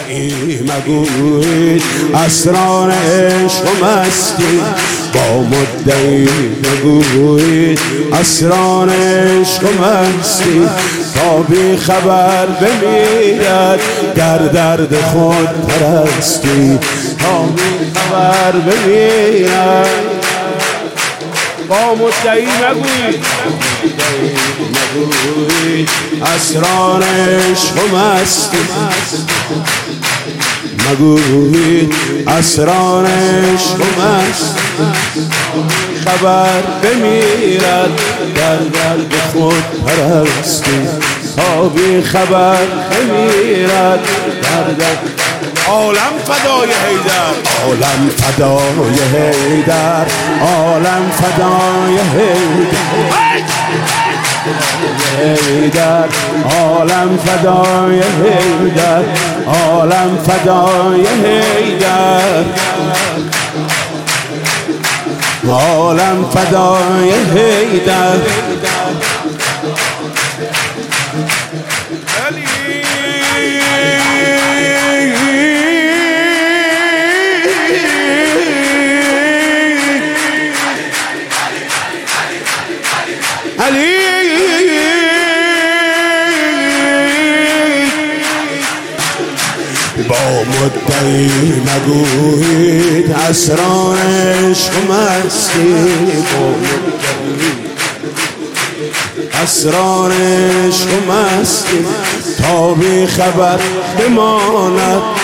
مدعی مگویید اسرار عشق و مستی، با مدعی مگویید اسرار عشق و مستی، تا بی خبر بمیرد در درد خود پرستی، تا بی خبر بمیرد. با مدعی مگویید اسرار عشق و مستی، مگویید اسرار عشق و مستی، خبر بمیرد در درد خود پرستی، تا بی خبر بمیرد در درد. عالم فدای حیدر، عالم فدای حیدر، عالم فدای حیدر، عالم فدای حیدر، عالم فدای حیدر، عالم فدای حیدر. علی با مدعی مگویید اسرار عشق و مستی، اسرار عشق و مستی، تا بی خبر بماند